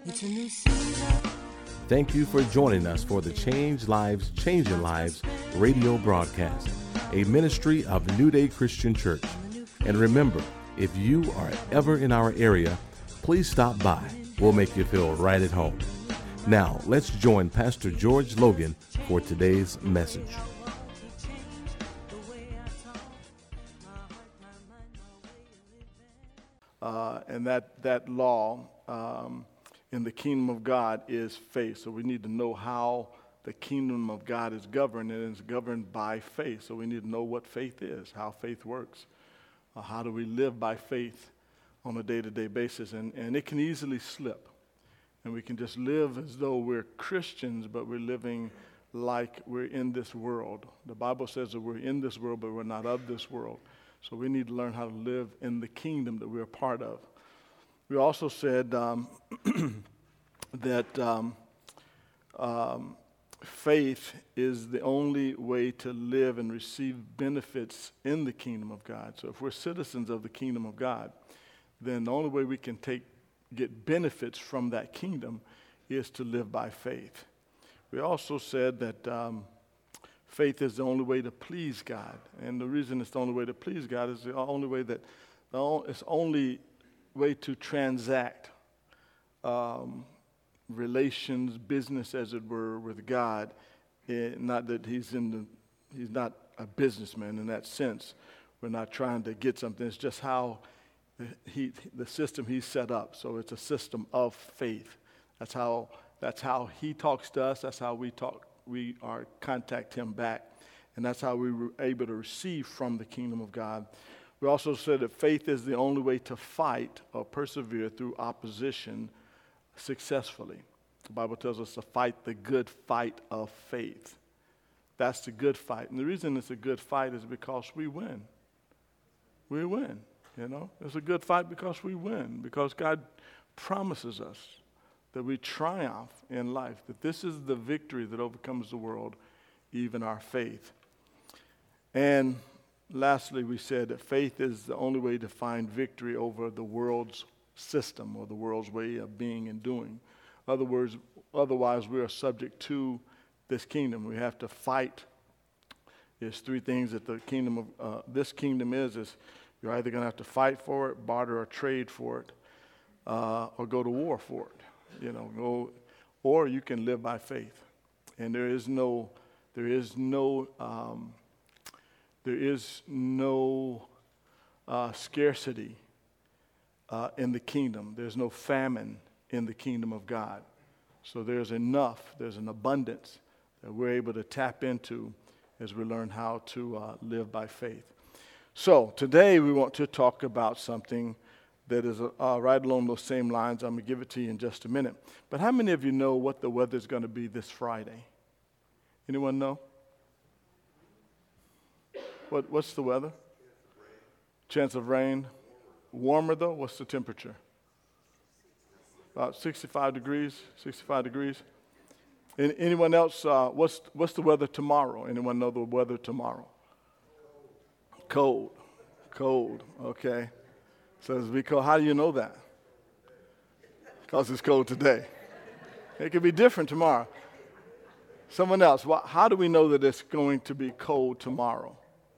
It's a new season. Thank you for joining us for the Change Lives, Changing Lives radio broadcast, a ministry of New Day Christian Church. And remember, if you are ever in our area, please stop by. We'll make you feel right at home. Now, let's join Pastor George Logan for today's message. And that law in the kingdom of God is faith. So we need to know how the kingdom of God is governed, and it's governed by faith. So we need to know what faith is, how faith works. How do we live by faith on a day-to-day basis? And it can easily slip. And we can just live as though we're Christians, but we're living like we're in this world. The Bible says that we're in this world, but we're not of this world. So we need to learn how to live in the kingdom that we're a part of. We also said that faith is the only way to live and receive benefits in the kingdom of God. So if we're citizens of the kingdom of God, then the only way we can get benefits from that kingdom is to live by faith. We also said that faith is the only way to please God. And the reason it's the only way to please God is the only way to transact relations, business, as it were, with God. Not that he's not a businessman in that sense. We're not trying to get something. It's just how the system he's set up. So it's a system of faith. That's how he talks to us. That's how we talk. We contact him back, and that's how we were able to receive from the kingdom of God. We also said that faith is the only way to fight or persevere through opposition successfully. The Bible tells us to fight the good fight of faith. That's the good fight. And the reason it's a good fight is because we win. We win, you know. It's a good fight because we win, because God promises us that we triumph in life, that this is the victory that overcomes the world, even our faith. And lastly, we said that faith is the only way to find victory over the world's system or the world's way of being and doing. Otherwise, we are subject to this kingdom. We have to fight. There's three things that the kingdom of this kingdom is you're either going to have to fight for it, barter or trade for it, or go to war for it. Or you can live by faith. And there is no scarcity in the kingdom. There's no famine in the kingdom of God. So there's enough, there's an abundance that we're able to tap into as we learn how to live by faith. So today we want to talk about something that is right along those same lines. I'm going to give it to you in just a minute. But how many of you know what the weather is going to be this Friday? Anyone know? What's the weather? Chance of rain. Warmer though? What's the temperature? About 65 degrees. Anyone else? What's the weather tomorrow? Anyone know the weather tomorrow? Cold. Okay. So it's be cold. How do you know that? Because it's cold today. It could be different tomorrow. Someone else. How do we know that it's going to be cold tomorrow?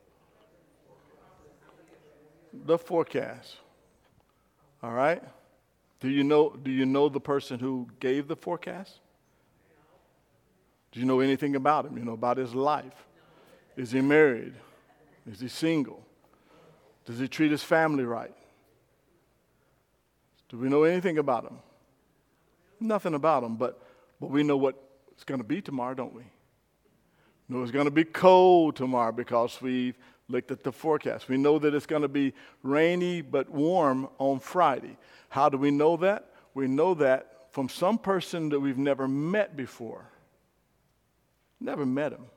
The forecast. All right. Do you know the person who gave the forecast? Do you know anything about him? About his life? Is he married? Is he single? Does he treat his family right? Do we know anything about him? Nothing about him, but we know what it's going to be tomorrow, don't we? We know it's going to be cold tomorrow because we've looked at the forecast. We know that it's going to be rainy but warm on Friday. How do we know that? We know that from some person that we've never met before. Never met him.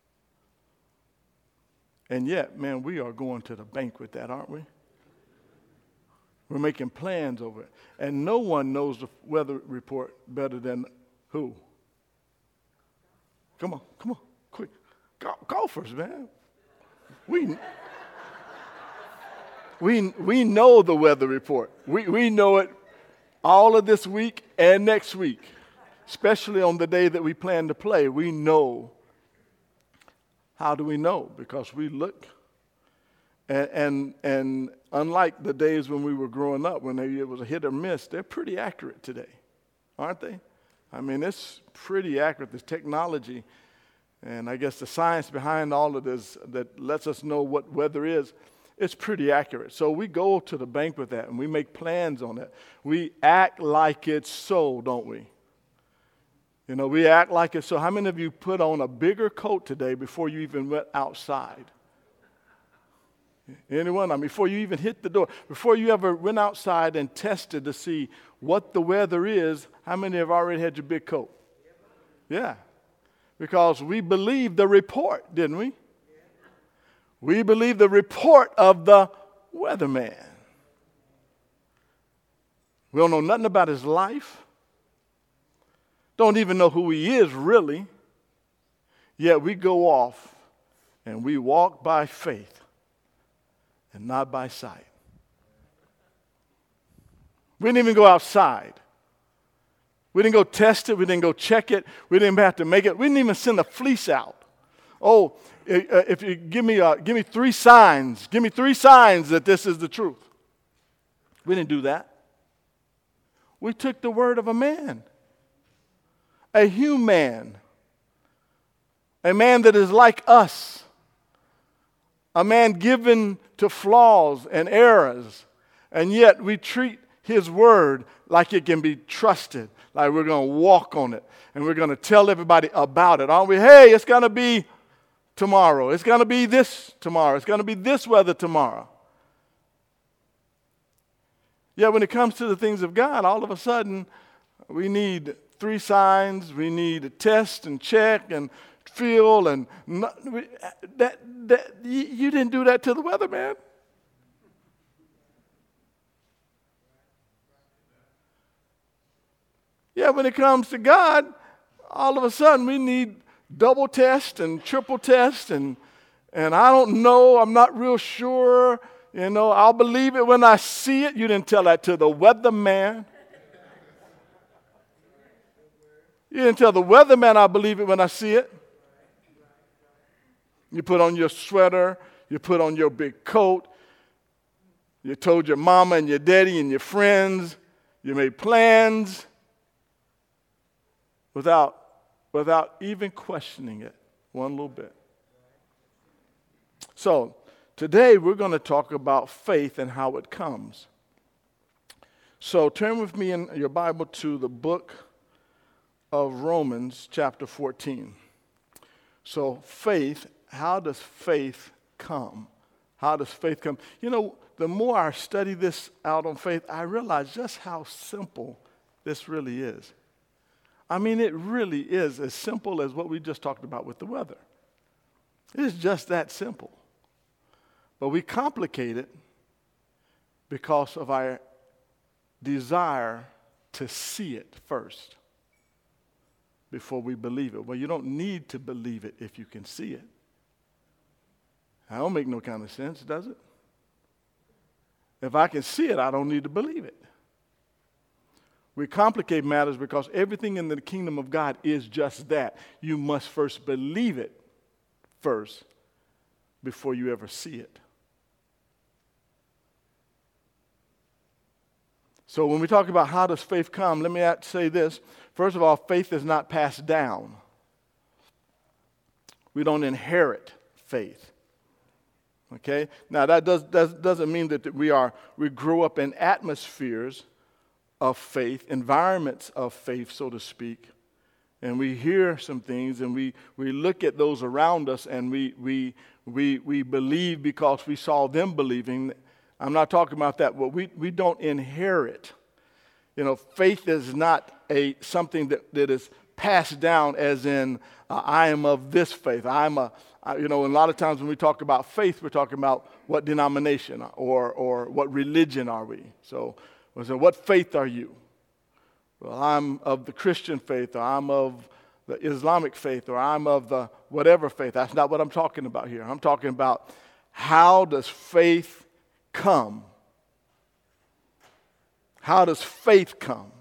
And yet, man, we are going to the bank with that, aren't we? We're making plans over it. And no one knows the weather report better than who? Come on, quick. Golfers, man. We know the weather report. We know it all of this week and next week, especially on the day that we plan to play, we know. How do we know? Because we look. And unlike the days when we were growing up, when it was a hit or miss, they're pretty accurate today, aren't they? I mean, it's pretty accurate. This technology, and I guess the science behind all of this that lets us know what weather is, it's pretty accurate. So we go to the bank with that, and we make plans on it. We act like it's so, don't we? You know, we act like it's so. How many of you put on a bigger coat today before you even went outside? Anyone? I mean, before you even hit the door, before you ever went outside and tested to see what the weather is, how many have already had your big coat? Yeah. Because we believed the report, didn't we? We believed the report of the weatherman. We don't know nothing about his life. Don't even know who he is, really. Yet we go off and we walk by faith and not by sight. We didn't even go outside. We didn't go test it. We didn't go check it. We didn't have to make it. We didn't even send a fleece out. Oh, if you give me 3 signs. Give me 3 signs that this is the truth. We didn't do that. We took the word of a man. A human. A man that is like us. A man given to flaws and errors, and yet we treat his word like it can be trusted, like we're going to walk on it, and we're going to tell everybody about it, aren't we? Hey, it's going to be tomorrow. It's going to be this tomorrow. It's going to be this weather tomorrow. Yet when it comes to the things of God, all of a sudden, we need 3 signs. We need a test and check and feel, and you didn't do that to the weatherman. Yeah, when it comes to God, all of a sudden we need double test and triple test, and I don't know, I'm not real sure, I'll believe it when I see it. You didn't tell that to the weatherman. You didn't tell the weatherman I'll believe it when I see it. You put on your sweater, you put on your big coat, you told your mama and your daddy and your friends, you made plans without even questioning it one little bit. So today we're going to talk about faith and how it comes. So turn with me in your Bible to the book of Romans chapter 14. So faith. How does faith come? How does faith come? The more I study this out on faith, I realize just how simple this really is. I mean, it really is as simple as what we just talked about with the weather. It's just that simple. But we complicate it because of our desire to see it first before we believe it. Well, you don't need to believe it if you can see it. That don't make no kind of sense, does it? If I can see it, I don't need to believe it. We complicate matters because everything in the kingdom of God is just that. You must first believe it first before you ever see it. So when we talk about how does faith come, let me say this. First of all, faith is not passed down. We don't inherit faith. Okay? Now that doesn't mean that we grow up in atmospheres of faith, environments of faith, so to speak, and we hear some things and we look at those around us and we believe because we saw them believing. I'm not talking about that. Well, we don't inherit. Faith is not something that is passed down as in I am of this faith. And a lot of times when we talk about faith, we're talking about what denomination or what religion are we. So what faith are you? Well, I'm of the Christian faith, or I'm of the Islamic faith, or I'm of the whatever faith. That's not what I'm talking about here. I'm talking about how does faith come? How does faith come?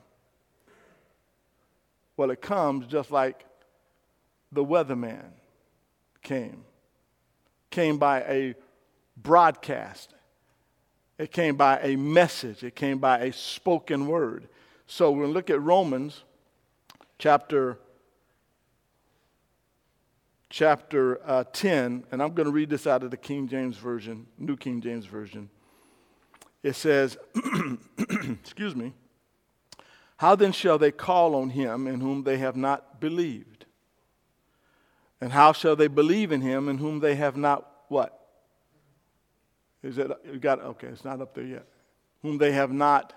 Well, it comes just like the weatherman came. Came by a broadcast. It came by a message. It came by a spoken word. So we'll look at Romans chapter 10, and I'm going to read this out of the King James Version, New King James Version. It says, excuse me, how then shall they call on him in whom they have not believed? And how shall they believe in him in whom they have not what? Is it, you got, okay, it's not up there yet. Whom they have not.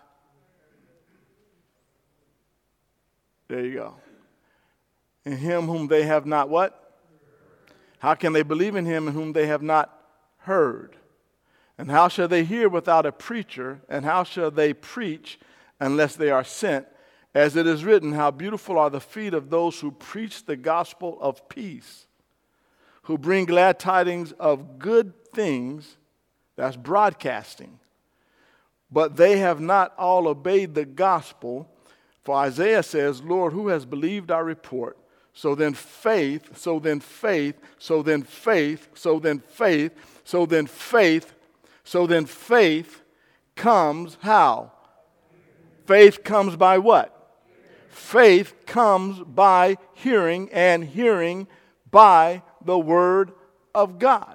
There you go. In him whom they have not what? How can they believe in him in whom they have not heard? And how shall they hear without a preacher? And how shall they preach unless they are sent? As it is written, how beautiful are the feet of those who preach the gospel of peace, who bring glad tidings of good things. That's broadcasting. But they have not all obeyed the gospel. For Isaiah says, Lord, who has believed our report? So then faith, so then faith, so then faith, so then faith, so then faith, so then faith comes how? Faith comes by what? Faith comes by hearing, and hearing by the word of God.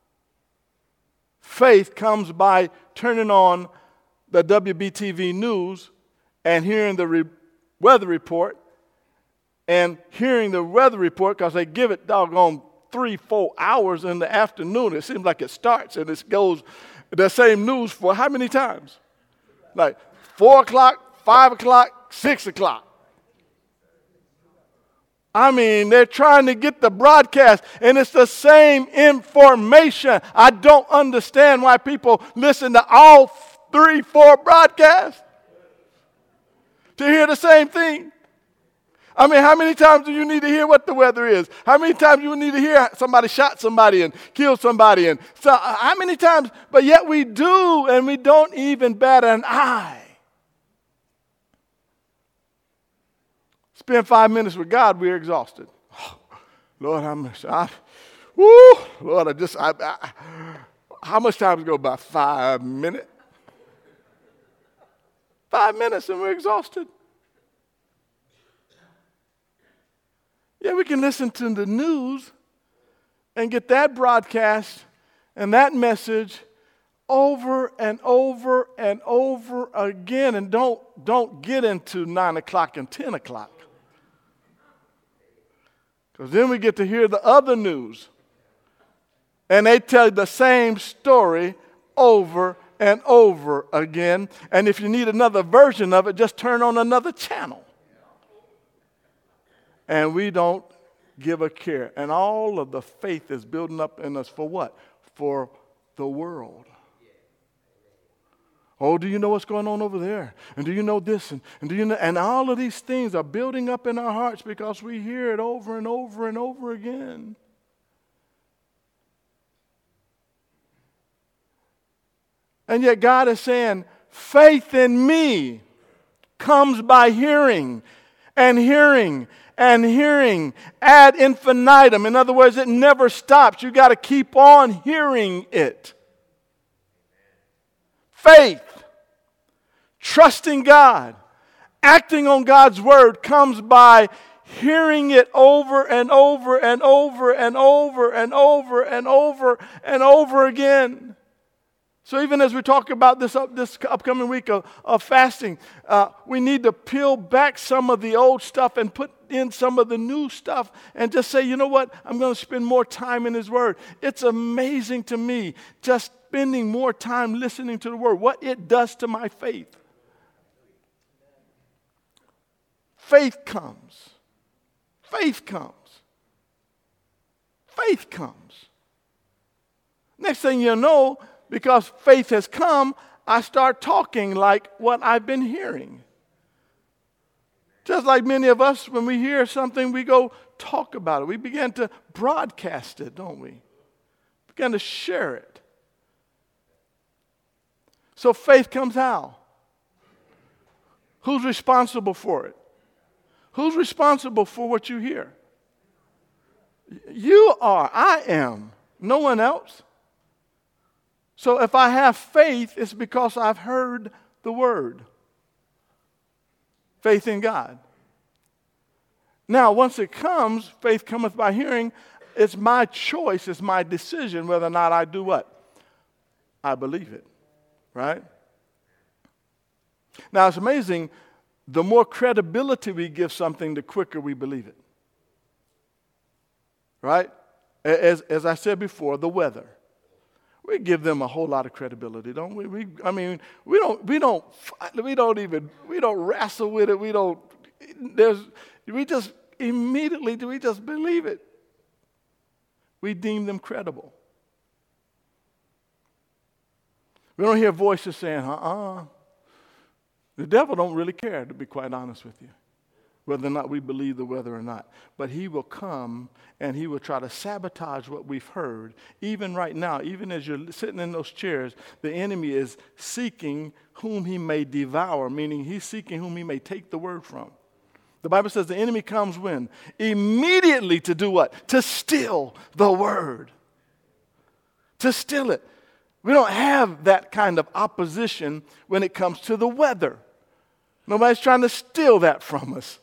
Faith comes by turning on the WBTV news and hearing the weather report, and hearing the weather report because they give it doggone 3-4 hours in the afternoon. It seems like it starts and it goes the same news for how many times? Like 4 o'clock, 5 o'clock, 6 o'clock. I mean, they're trying to get the broadcast, and it's the same information. I don't understand why people listen to all 3-4 broadcasts to hear the same thing. I mean, how many times do you need to hear what the weather is? How many times do you need to hear somebody shot somebody and killed somebody? And so, how many times? But yet we do, and we don't even bat an eye. Spend 5 minutes with God, we're exhausted. Oh, Lord, how much how much time go by? 5 minutes. 5 minutes and we're exhausted. Yeah, we can listen to the news and get that broadcast and that message over and over and over again, and don't get into 9 o'clock and 10 o'clock. Because then we get to hear the other news. And they tell the same story over and over again. And if you need another version of it, just turn on another channel. And we don't give a care. And all of the faith is building up in us for what? For the world. Oh, do you know what's going on over there? And do you know this? And do you know? And all of these things are building up in our hearts because we hear it over and over and over again. And yet God is saying, faith in me comes by hearing and hearing and hearing ad infinitum. In other words, it never stops. You got to keep on hearing it. Faith, trusting God, acting on God's word comes by hearing it over and over and over and over and over and over and over again. So even as we talk about this upcoming week of fasting, we need to peel back some of the old stuff and put in some of the new stuff and just say, you know what, I'm going to spend more time in His Word. It's amazing to me just spending more time listening to the Word, what it does to my faith. Faith comes. Faith comes. Faith comes. Next thing you know, because faith has come, I start talking like what I've been hearing. Just like many of us, when we hear something, we go talk about it. We begin to broadcast it, don't we? Begin to share it. So faith comes how? Who's responsible for it? Who's responsible for what you hear? You are. I am. No one else. So if I have faith, it's because I've heard the word. Faith in God. Now, once it comes, faith cometh by hearing. It's my choice, it's my decision whether or not I do what? I believe it. Right? Now, it's amazing. The more credibility we give something, the quicker we believe it. Right? As I said before, the weather. We give them a whole lot of credibility, don't we? We don't wrestle with it. We just immediately believe it. We deem them credible. We don't hear voices saying, The devil don't really care, to be quite honest with you, whether or not we believe the weather or not. But he will come and he will try to sabotage what we've heard. Even right now, even as you're sitting in those chairs, the enemy is seeking whom he may devour, meaning he's seeking whom he may take the word from. The Bible says the enemy comes when? Immediately to do what? To steal the word. To steal it. We don't have that kind of opposition when it comes to the weather. Nobody's trying to steal that from us.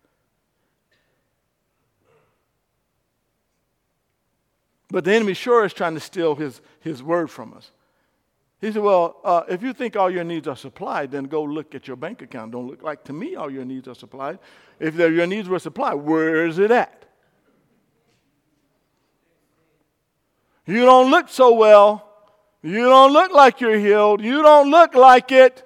But the enemy sure is trying to steal his word from us. He said, well, if you think all your needs are supplied, then go look at your bank account. Don't look like to me all your needs are supplied. If your needs were supplied, where is it at? You don't look so well. You don't look like you're healed. You don't look like it.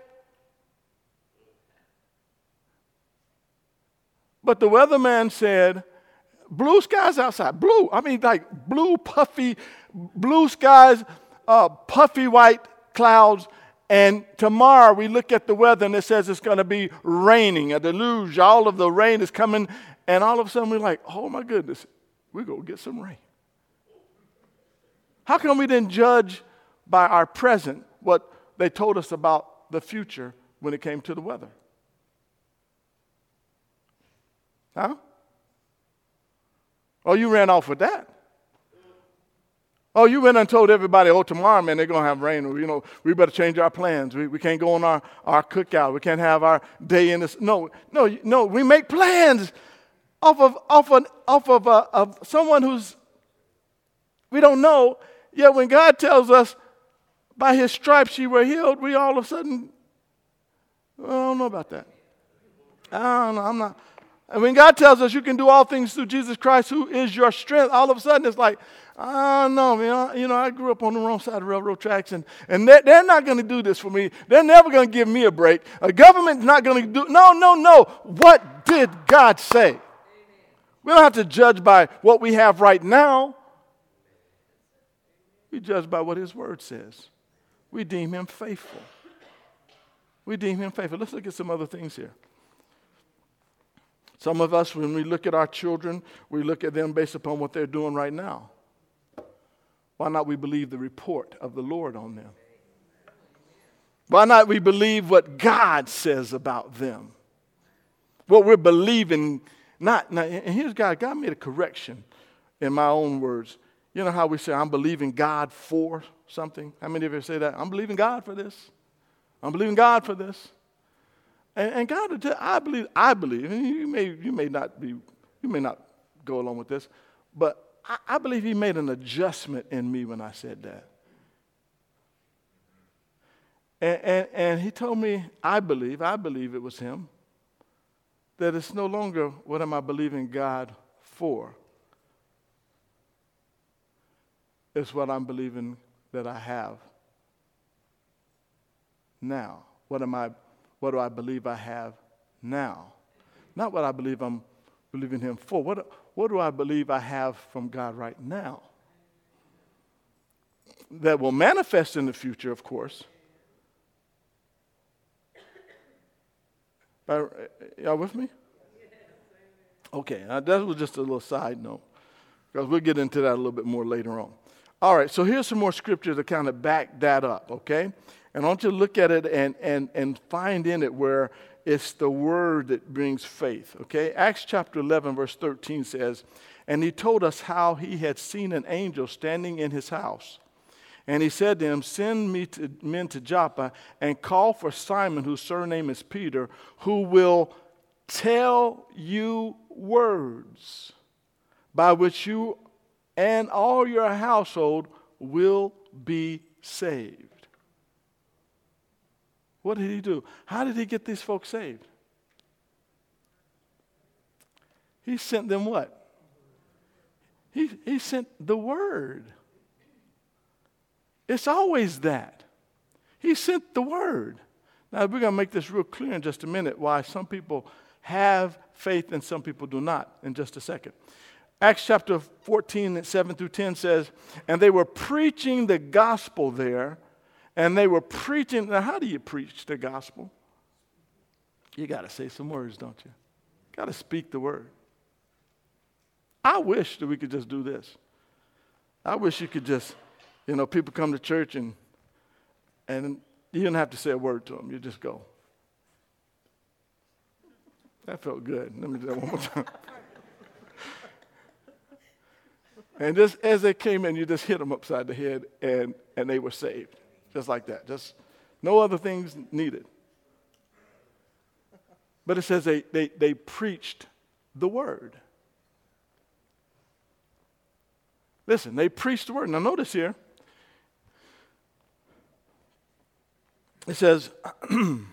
But the weatherman said, blue skies outside. Blue. I mean, like blue, puffy, blue skies, puffy white clouds. And tomorrow we look at the weather and it says it's going to be raining, a deluge. All of the rain is coming. And all of a sudden we're like, oh my goodness, we're going to get some rain. How come we didn't judge by our present what they told us about the future when it came to the weather? Huh? Oh, you ran off with that. Oh, you went and told everybody, tomorrow, man, they're going to have rain. Or, we better change our plans. We can't go on our cookout. We can't have our day in this. No. We make plans off of someone who's, we don't know. Yet when God tells us, by his stripes you were healed, we all of a sudden, I don't know about that. I don't know, I'm not. And when God tells us you can do all things through Jesus Christ, who is your strength, all of a sudden it's like, I don't know, man. I grew up on the wrong side of railroad tracks, and they're not going to do this for me. They're never going to give me a break. A government's not going to do, no. What did God say? Amen. We don't have to judge by what we have right now. We judge by what his word says. We deem him faithful. Let's look at some other things here. Some of us, when we look at our children, we look at them based upon what they're doing right now. Why not we believe the report of the Lord on them? Why not we believe what God says about them? What we're believing, and here's God. God made a correction in my own words. You know how we say, I'm believing God for something? How many of you say that? I'm believing God for this. I'm believing God for this. And God will tell, I believe, and you may not go along with this, but I believe he made an adjustment in me when I said that. And he told me, I believe it was him, that it's no longer what am I believing God for. It's what I'm believing that I have now. What do I believe I have now? Not what I believe I'm believing him for. What do I believe I have from God right now? That will manifest in the future, of course. Y'all with me? Okay, that was just a little side note, because we'll get into that a little bit more later on. All right, so here's some more scriptures to kind of back that up, okay? And I want you to look at it and find in it where it's the word that brings faith, okay? Acts chapter 11, verse 13 says, and he told us how he had seen an angel standing in his house. And he said to him, send men to Joppa and call for Simon, whose surname is Peter, who will tell you words by which you and all your household will be saved. What did he do? How did he get these folks saved? He sent them what? He sent the word. It's always that. He sent the word. Now, we're going to make this real clear in just a minute why some people have faith and some people do not in just a second. Acts chapter 14, 7 through 10 says, and they were preaching the gospel there, and they were preaching. Now, how do you preach the gospel? You got to say some words, don't you? Got to speak the word. I wish that we could just do this. I wish you could just, people come to church and you don't have to say a word to them. You just go. That felt good. Let me do that one more time. And just as they came in, you just hit them upside the head, and they were saved. Just like that. Just no other things needed. But it says they preached the word. Listen, they preached the word. Now notice here. It says, and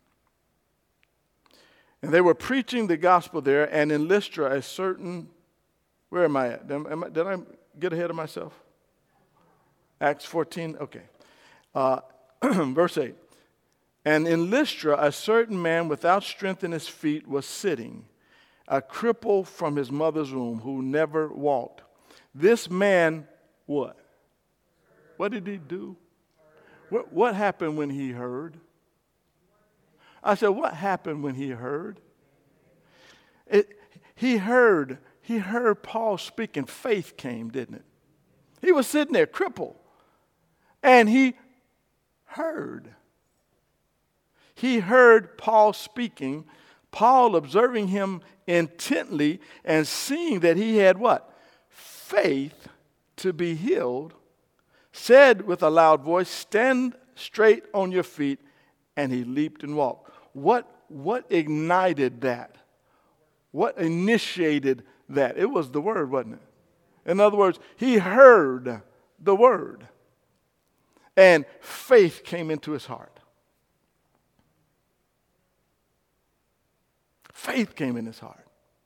they were preaching the gospel there, and in Lystra a certain, where am I at? Did I get ahead of myself? Acts 14, okay. Verse 8. And in Lystra a certain man without strength in his feet was sitting, a cripple from his mother's womb, who never walked. This man, what? What did he do? What happened when he heard? I said, what happened when he heard? He heard Paul speaking. Faith came, didn't it? He was sitting there crippled. And he heard. He heard Paul speaking. Paul observing him intently and seeing that he had what? Faith to be healed, said with a loud voice, stand straight on your feet, and he leaped and walked. What ignited that? What initiated that? It was the word, wasn't it? In other words, he heard the word, and faith came into his heart. Faith came in his heart.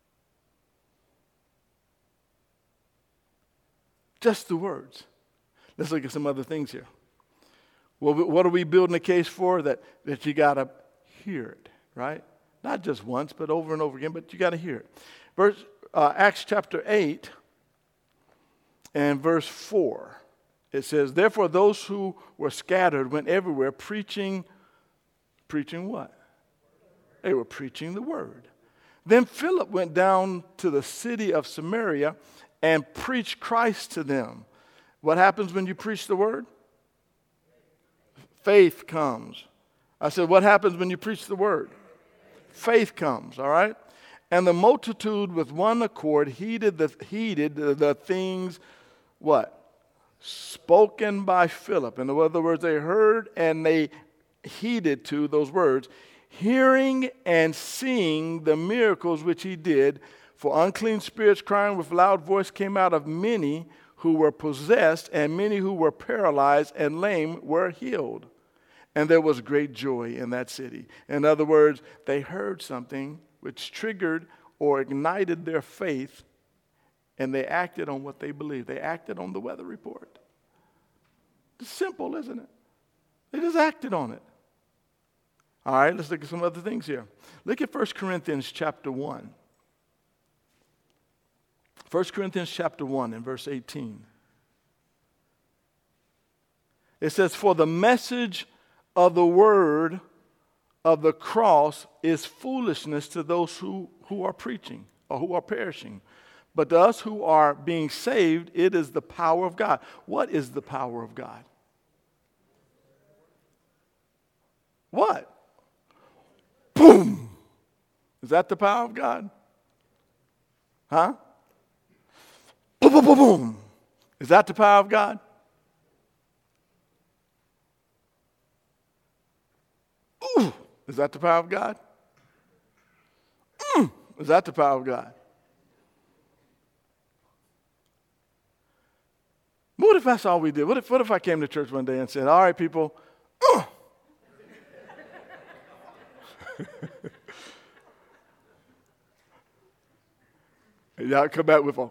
Just the words. Let's look at some other things here. Well, what are we building a case for? That you got to hear it, right? Not just once, but over and over again, but you got to hear it. Acts chapter 8 and verse 4. It says, therefore those who were scattered went everywhere preaching what? They were preaching the word. Then Philip went down to the city of Samaria and preached Christ to them. What happens when you preach the word? Faith comes. I said, what happens when you preach the word? Faith comes, all right? And the multitude with one accord heeded the things, what? Spoken by Philip. In other words, they heard and they heeded to those words, hearing and seeing the miracles which he did. For unclean spirits crying with loud voice came out of many who were possessed, and many who were paralyzed and lame were healed. And there was great joy in that city. In other words, they heard something which triggered or ignited their faith, and they acted on what they believed. They acted on the weather report. It's simple, isn't it? They just acted on it. All right, let's look at some other things here. Look at 1 Corinthians chapter 1. 1 Corinthians chapter 1 and verse 18. It says, for the message of the word of the cross is foolishness to those who are preaching or who are perishing. But to us who are being saved, it is the power of God. What is the power of God? What? boom. Is that the power of God? Huh? Boom, boom, boom, boom. Is that the power of God? Ooh, is that the power of God? Is that the power of God? What if that's all we did? What if I came to church one day and said, all right, people, and y'all come back with a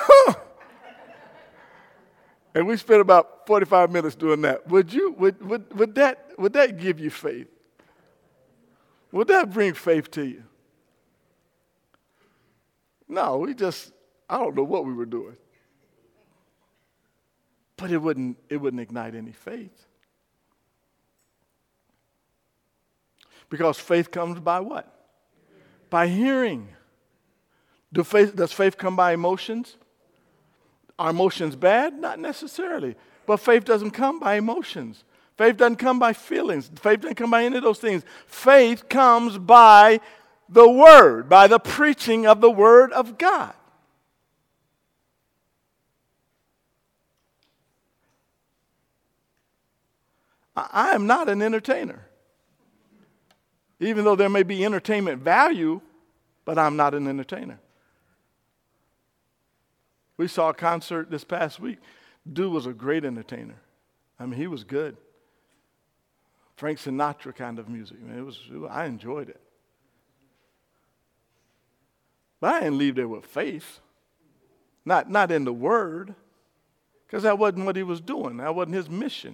and we spent about 45 minutes doing that. Would that give you faith? Would that bring faith to you? No, I don't know what we were doing. But it wouldn't ignite any faith. Because faith comes by what? By hearing. Does faith come by emotions? Are emotions bad? Not necessarily. But faith doesn't come by emotions. Faith doesn't come by feelings. Faith doesn't come by any of those things. Faith comes by the Word, by the preaching of the Word of God. I am not an entertainer. Even though there may be entertainment value, but I'm not an entertainer. We saw a concert this past week. Dude was a great entertainer. I mean, he was good. Frank Sinatra kind of music. I enjoyed it. But I didn't leave there with faith. Not in the Word. Because that wasn't what he was doing. That wasn't his mission.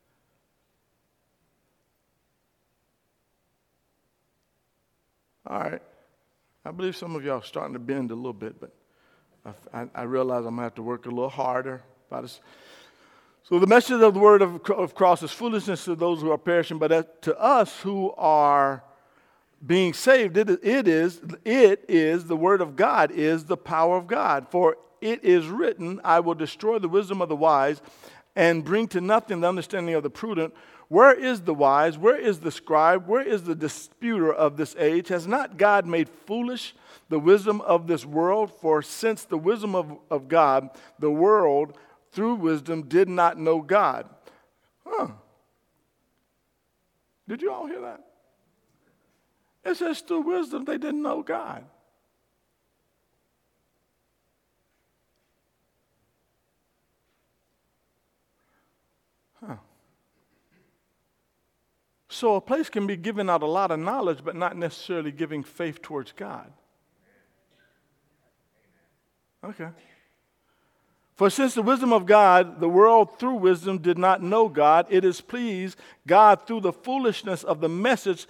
All right. I believe some of y'all are starting to bend a little bit, but I realize I'm going to have to work a little harder about this. So the message of the word of cross is foolishness to those who are perishing, but to us who are being saved, it is the word of God is the power of God. For it is written, I will destroy the wisdom of the wise and bring to nothing the understanding of the prudent. Where is the wise? Where is the scribe? Where is the disputer of this age? Has not God made foolish the wisdom of this world? For since the wisdom of God, the world through wisdom did not know God. Did you all hear that? It says through wisdom they didn't know God. So a place can be giving out a lot of knowledge, but not necessarily giving faith towards God. Okay. For since the wisdom of God, the world through wisdom did not know God, it has pleased God through the foolishness of the message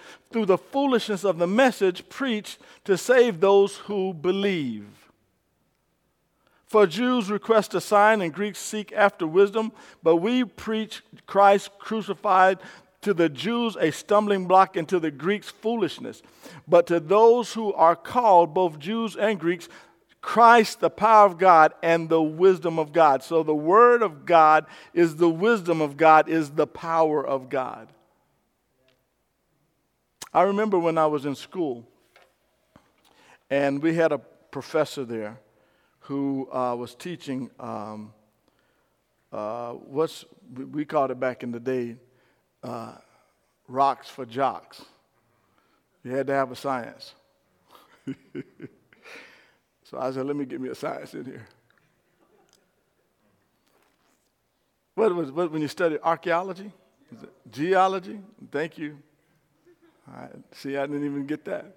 preached to save those who believe. For Jews request a sign and Greeks seek after wisdom, but we preach Christ crucified, to the Jews a stumbling block, and to the Greeks foolishness. But to those who are called, both Jews and Greeks, Christ, the power of God and the wisdom of God. So the word of God is the wisdom of God, is the power of God. I remember when I was in school, and we had a professor there who was teaching we called it back in the day, rocks for jocks. You had to have a science. So I said, let me get me a science in here. What when you study archaeology? Is it geology? Thank you. See, I didn't even get that.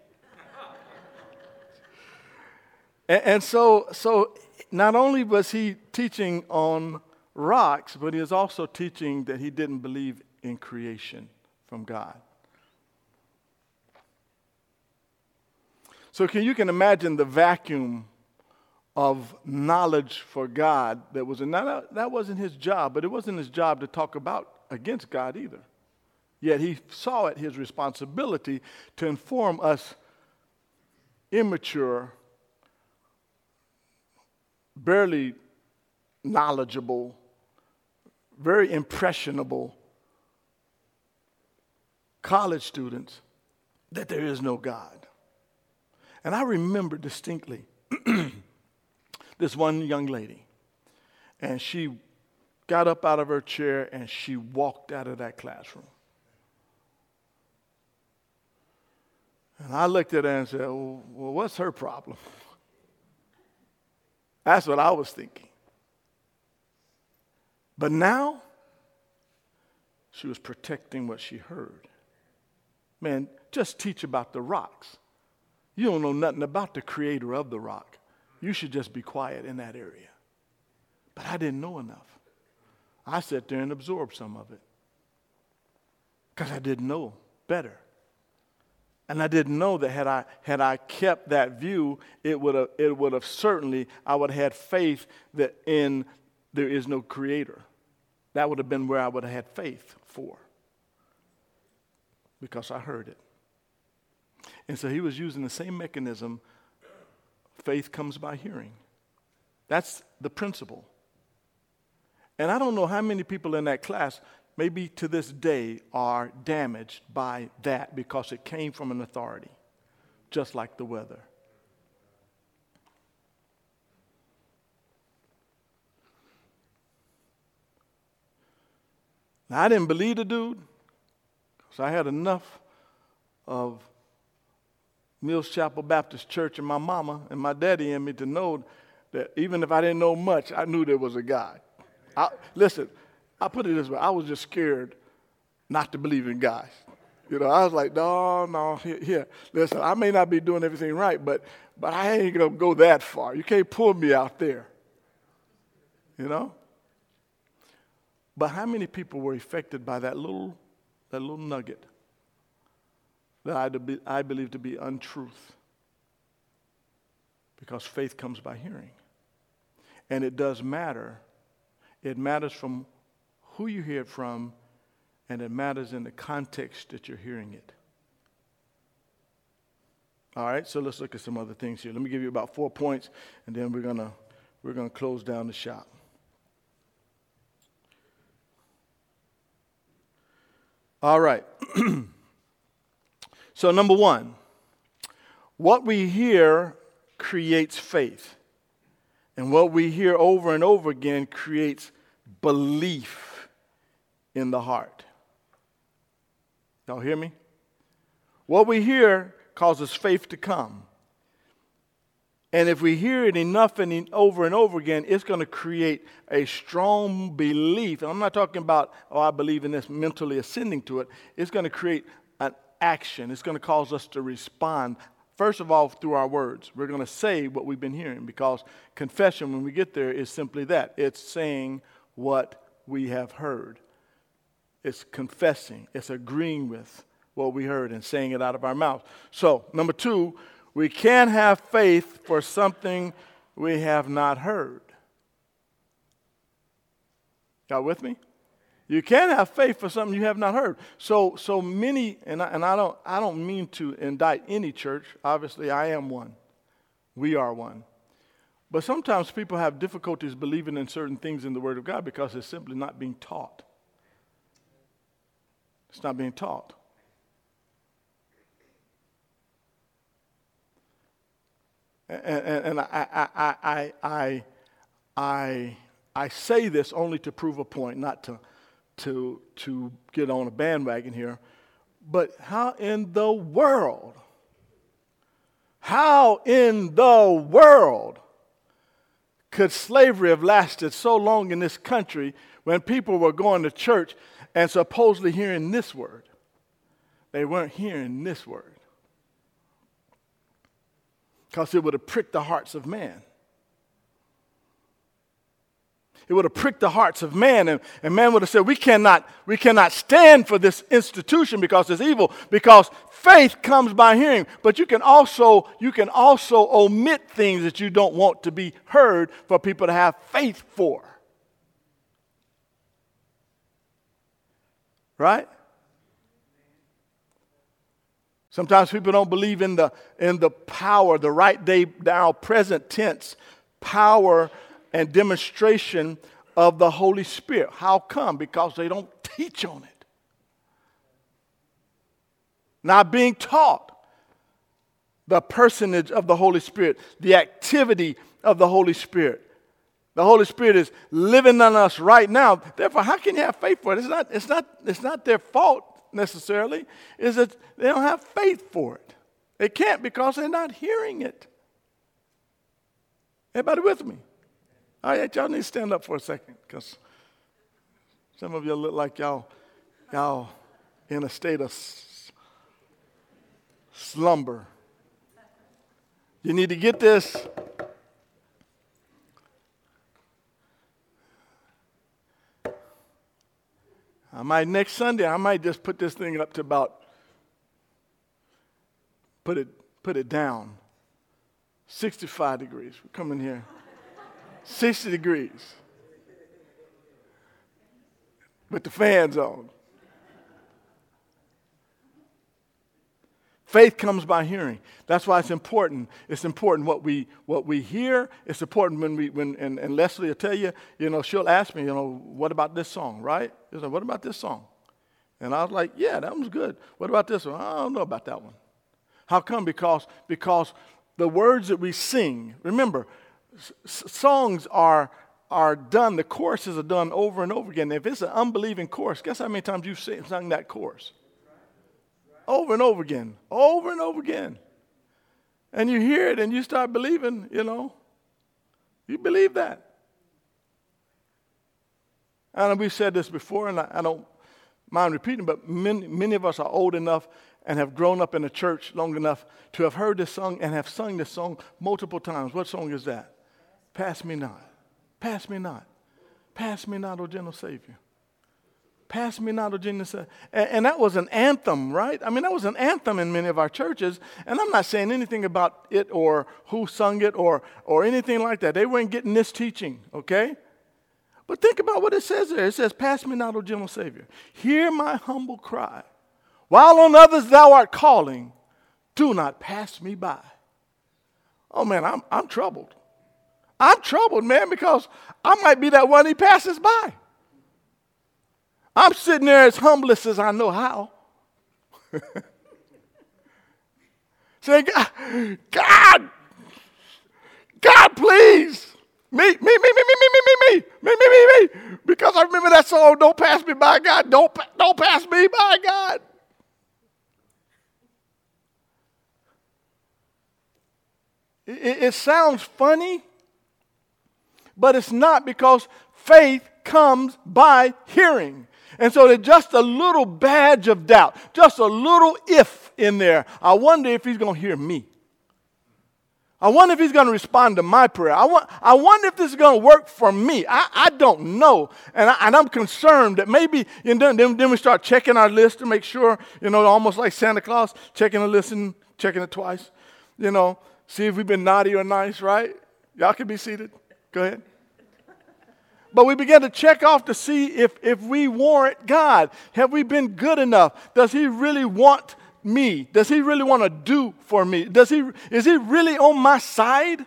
And so not only was he teaching on rocks, but he was also teaching that he didn't believe in creation from God. So you can imagine the vacuum of knowledge for God that was that wasn't his job, but it wasn't his job to talk against God either. Yet he saw it his responsibility to inform us immature, barely knowledgeable, very impressionable college students that there is no God. And I remember distinctly this one young lady, and she got up out of her chair and she walked out of that classroom. And I looked at her and said, well, what's her problem? That's what I was thinking. But now, she was protecting what she heard. Man, just teach about the rocks. You don't know nothing about the creator of the rock. You should just be quiet in that area. But I didn't know enough. I sat there and absorbed some of it because I didn't know better. And I didn't know that had I kept that view, it would have certainly, I would have had faith that in there is no creator. That would have been where I would have had faith for, because I heard it. And so he was using the same mechanism. Faith comes by hearing. That's the principle. And I don't know how many people in that class, maybe to this day, are damaged by that because it came from an authority, just like the weather. Now, I didn't believe the dude because I had enough of Mills Chapel Baptist Church and my mama and my daddy in me to know that even if I didn't know much, I knew there was a God. Listen, I put it this way. I was just scared not to believe in God. You know, I was like, no, here. Listen, I may not be doing everything right, but I ain't going to go that far. You can't pull me out there. You know? But how many people were affected by that little nugget that I believe to be untruth? Because faith comes by hearing. And it does matter. It matters from who you hear it from, and it matters in the context that you're hearing it. All right, so let's look at some other things here. Let me give you about 4 points, and then we're gonna close down the shop. All right. So number one, what we hear creates faith. And what we hear over and over again creates belief in the heart. Y'all hear me? What we hear causes faith to come. And if we hear it enough and over again, it's going to create a strong belief. And I'm not talking about, I believe in this, mentally ascending to it. It's going to create an action. It's going to cause us to respond. First of all, through our words. We're going to say what we've been hearing, because confession, when we get there, is simply that. It's saying what we have heard. It's confessing. It's agreeing with what we heard and saying it out of our mouth. So, number two, we can't have faith for something we have not heard. Y'all with me? You can't have faith for something you have not heard. So many, and I don't mean to indict any church. Obviously, I am one. We are one. But sometimes people have difficulties believing in certain things in the Word of God because it's simply not being taught. It's not being taught. And I say this only to prove a point, not to get on a bandwagon here. But how in the world could slavery have lasted so long in this country when people were going to church and supposedly hearing this word? They weren't hearing this word, because it would have pricked the hearts of man. It would have pricked the hearts of man, and man would have said, we cannot stand for this institution because it's evil, because faith comes by hearing. But you can also omit things that you don't want to be heard for people to have faith for. Right? Sometimes people don't believe in the power, the right day now present tense power and demonstration of the Holy Spirit. How come? Because they don't teach on it. Now being taught the personage of the Holy Spirit, the activity of the Holy Spirit. The Holy Spirit is living in us right now. Therefore, how can you have faith for it? It's not their fault necessarily. Is that they don't have faith for it. They can't because they're not hearing it. Everybody with me? All right, y'all need to stand up for a second because some of you look like y'all in a state of slumber. You need to get this. Next Sunday, I might just put this thing up to about, put it down. 65 degrees. We come in here. 60 degrees. With the fans on. Faith comes by hearing. That's why it's important. It's important what we hear. It's important when Leslie will tell you, she'll ask me, what about this song, right? She'll say, what about this song? And I was like, yeah, that one's good. What about this one? I don't know about that one. How come? Because the words that we sing, remember, songs are done, the choruses are done over and over again. If it's an unbelieving chorus, guess how many times you've sung that chorus? Over and over again, over and over again. And you hear it and you start believing, you believe that. And we've said this before, and I don't mind repeating, but many of us are old enough and have grown up in a church long enough to have heard this song and have sung this song multiple times. What song is that? Pass me not. Pass me not. Pass me not, O gentle Savior. Pass me not, O gentle Savior. And that was an anthem, right? I mean, that was an anthem in many of our churches. And I'm not saying anything about it or who sung it or anything like that. They weren't getting this teaching, okay? But think about what it says there. It says, pass me not, O gentle Savior. Hear my humble cry. While on others thou art calling, do not pass me by. Oh, man, I'm troubled. I'm troubled, man, because I might be that one he passes by. I'm sitting there as humblest as I know how. Saying, God, please. Me. Because I remember that song, don't pass me by, God. Don't pass me by, God. It sounds funny, but it's not, because faith comes by hearing. And so there's just a little badge of doubt, just a little if in there. I wonder if he's going to hear me. I wonder if he's going to respond to my prayer. I wonder if this is going to work for me. I don't know. And I'm concerned that maybe, and then we start checking our list to make sure, almost like Santa Claus, checking the list and checking it twice. See if we've been naughty or nice, right? Y'all can be seated. Go ahead. But we begin to check off to see if we warrant God. Have we been good enough? Does he really want me? Does he really want to do for me? Is he really on my side?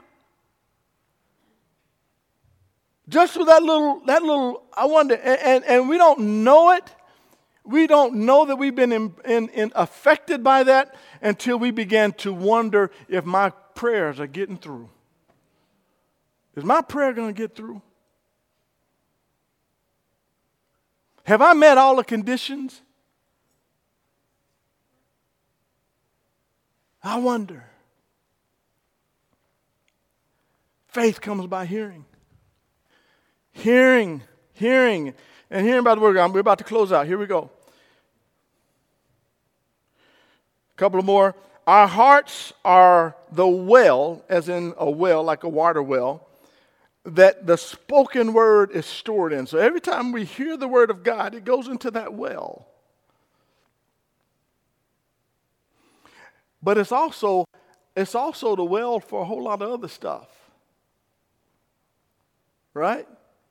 Just with that little, I wonder, and we don't know it. We don't know that we've been affected by that until we begin to wonder if my prayers are getting through. Is my prayer going to get through? Have I met all the conditions? I wonder. Faith comes by hearing. Hearing, and hearing by the word. We're about to close out. Here we go. A couple of more. Our hearts are the well, as in a well, like a water well, that the spoken word is stored in. So every time we hear the word of God, it goes into that well. But it's also the well for a whole lot of other stuff. Right?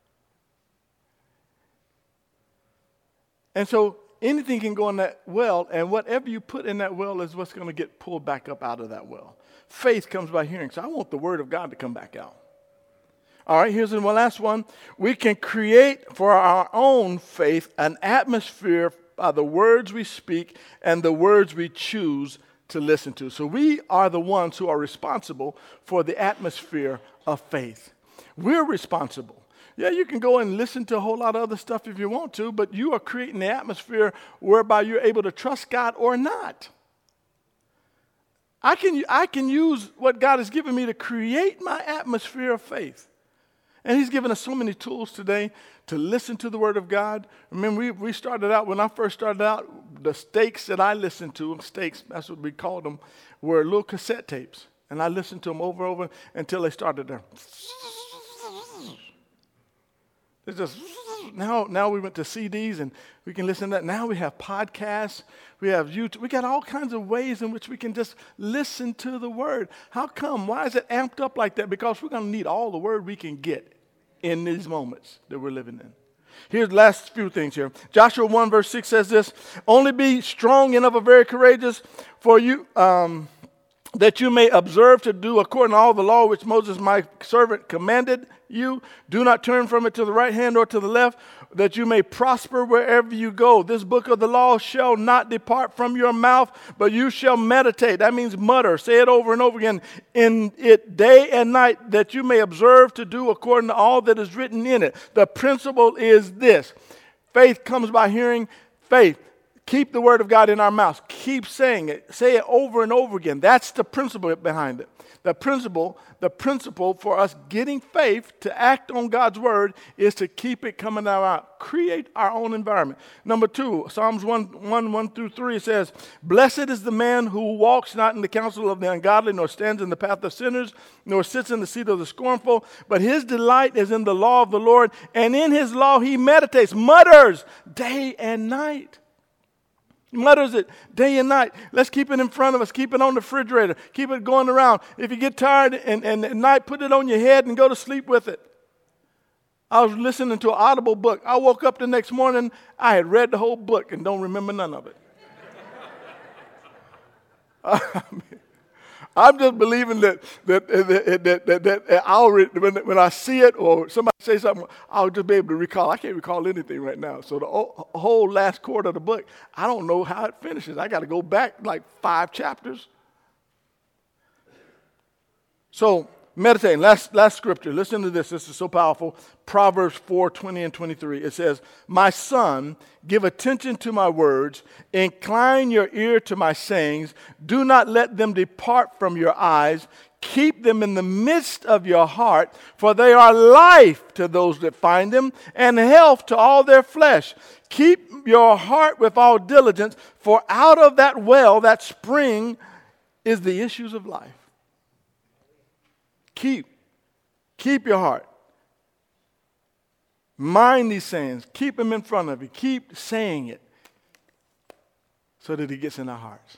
And so anything can go in that well, and whatever you put in that well is what's going to get pulled back up out of that well. Faith comes by hearing. So I want the word of God to come back out. All right, here's one last one. We can create for our own faith an atmosphere by the words we speak and the words we choose to listen to. So we are the ones who are responsible for the atmosphere of faith. We're responsible. Yeah, you can go and listen to a whole lot of other stuff if you want to, but you are creating the atmosphere whereby you're able to trust God or not. I can use what God has given me to create my atmosphere of faith. And he's given us so many tools today to listen to the Word of God. Remember, we started out, when I first started out, the stakes that I listened to, stakes, that's what we called them, were little cassette tapes. And I listened to them over and over until they started to... It's just, now we went to CDs and we can listen to that. Now we have podcasts, we have YouTube. We got all kinds of ways in which we can just listen to the Word. How come? Why is it amped up like that? Because we're going to need all the Word we can get in these moments that we're living in. Here's the last few things here. Joshua 1 verse 6 says this, only be strong and of a very courageous for you, that you may observe to do according to all the law which Moses my servant commanded you. Do not turn from it to the right hand or to the left, that you may prosper wherever you go. This book of the law shall not depart from your mouth, but you shall meditate. That means mutter. Say it over and over again. In it day and night, that you may observe to do according to all that is written in it. The principle is this. Faith comes by hearing. Faith. Keep the Word of God in our mouths. Keep saying it. Say it over and over again. That's the principle behind it. The principle for us getting faith to act on God's Word is to keep it coming out. Create our own environment. Number 2, Psalms 1 through 3 says, blessed is the man who walks not in the counsel of the ungodly, nor stands in the path of sinners, nor sits in the seat of the scornful, but his delight is in the law of the Lord, and in his law he meditates, mutters, day and night. Mutters it day and night. Let's keep it in front of us. Keep it on the refrigerator. Keep it going around. If you get tired and at night, put it on your head and go to sleep with it. I was listening to an Audible book. I woke up the next morning. I had read the whole book and don't remember none of it. I'm just believing that I'll when I see it or somebody say something, I'll just be able to recall. I can't recall anything right now. So the whole last quarter of the book, I don't know how it finishes. I got to go back like 5 chapters. So meditating. Last scripture. Listen to this. This is so powerful. Proverbs 4:20 and 23. It says, my son, give attention to my words. Incline your ear to my sayings. Do not let them depart from your eyes. Keep them in the midst of your heart, for they are life to those that find them, and health to all their flesh. Keep your heart with all diligence, for out of that well, that spring, is the issues of life. Keep your heart. Mind these sayings. Keep them in front of you. Keep saying it so that it gets in our hearts.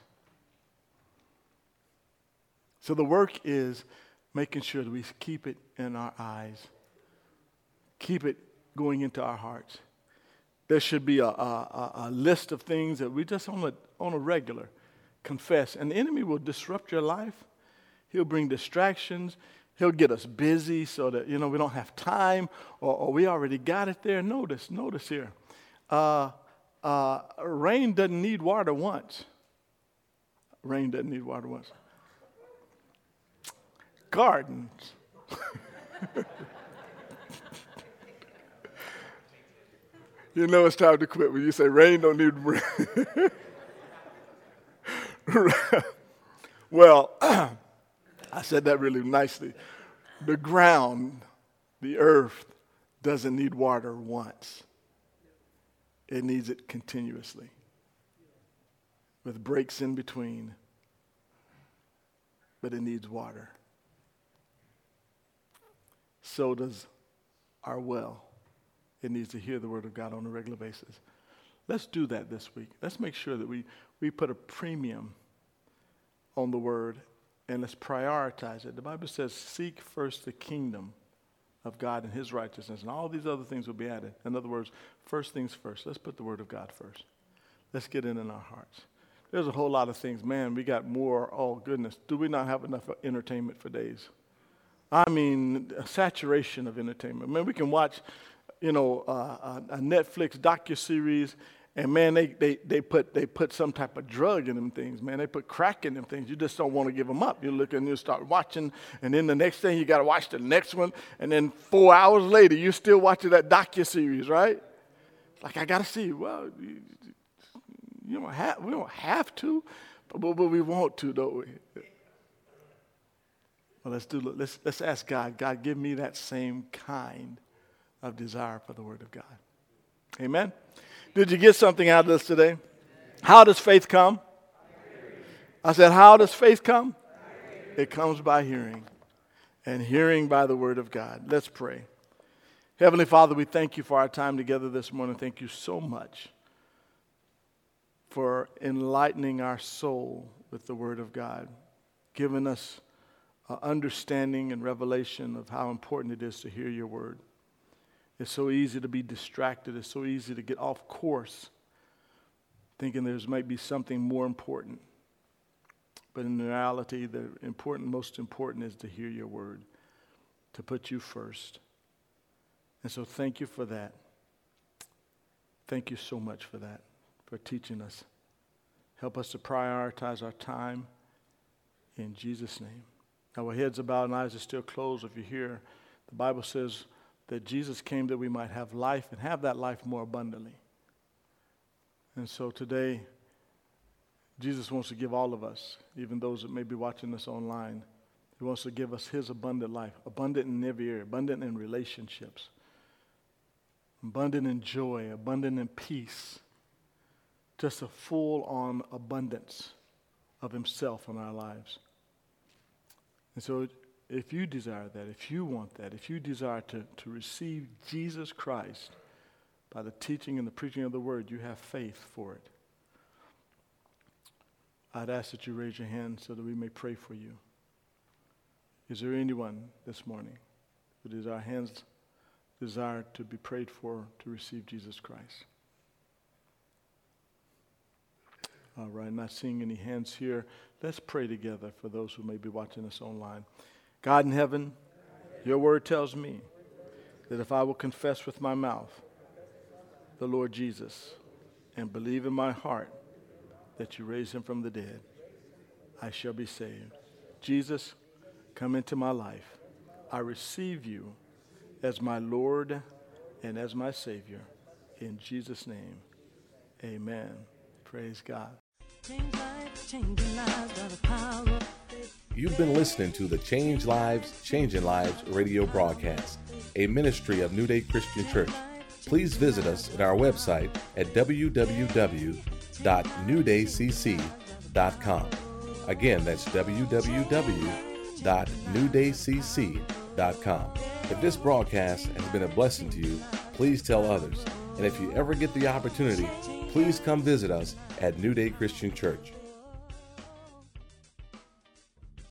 So the work is making sure that we keep it in our eyes. Keep it going into our hearts. There should be a list of things that we just on a regular confess. And the enemy will disrupt your life. He'll bring distractions. He'll get us busy so that, we don't have time or we already got it there. Notice here. Rain doesn't need water once. Rain doesn't need water once. Gardens. It's time to quit when you say rain don't need rain. Well, I said that really nicely. The ground, the earth, doesn't need water once. It needs it continuously, with breaks in between. But it needs water. So does our well. It needs to hear the Word of God on a regular basis. Let's do that this week. Let's make sure that we put a premium on the Word. And let's prioritize it. The Bible says, seek first the kingdom of God and His righteousness, and all these other things will be added. In other words, first things first. Let's put the Word of God first. Let's get it in our hearts. There's a whole lot of things. Man, we got more. Oh, goodness. Do we not have enough entertainment for days? I mean, a saturation of entertainment. Man, we can watch, a Netflix docuseries, And man, they put some type of drug in them things, man. They put crack in them things. You just don't want to give them up. You look and you start watching, and then the next thing you got to watch the next one, and then 4 hours later you're still watching that docuseries, right? It's like, I got to see. Well, we don't have to, but we want to, don't we? Well, let's ask God. God, give me that same kind of desire for the Word of God. Amen. Did you get something out of this today? How does faith come? I said, how does faith come? It comes by hearing, and hearing by the Word of God. Let's pray. Heavenly Father, we thank you for our time together this morning. Thank you so much for enlightening our soul with the Word of God, giving us understanding and revelation of how important it is to hear your Word. It's so easy to be distracted. It's so easy to get off course, thinking there's might be something more important. But in reality, the most important is to hear your word, to put you first. And so thank you for that. Thank you so much for that, for teaching us. Help us to prioritize our time in Jesus' name. Now, our heads are bowed and eyes are still closed. If you're here, the Bible says that Jesus came that we might have life and have that life more abundantly. And so today, Jesus wants to give all of us, even those that may be watching us online, he wants to give us his abundant life, abundant in every area, abundant in relationships, abundant in joy, abundant in peace, just a full-on abundance of himself in our lives. And so if you desire that, if you want that, if you desire to receive Jesus Christ by the teaching and the preaching of the word, you have faith for it. I'd ask that you raise your hand so that we may pray for you. Is there anyone this morning who desire to be prayed for to receive Jesus Christ? All right, not seeing any hands here. Let's pray together for those who may be watching us online. God in heaven, your word tells me that if I will confess with my mouth the Lord Jesus and believe in my heart that you raised him from the dead, I shall be saved. Jesus, come into my life. I receive you as my Lord and as my Savior. In Jesus' name, amen. Praise God. You've been listening to the Change Lives, Changing Lives radio broadcast, a ministry of New Day Christian Church. Please visit us at our website at www.newdaycc.com. Again, that's www.newdaycc.com. If this broadcast has been a blessing to you, please tell others. And if you ever get the opportunity, please come visit us at New Day Christian Church.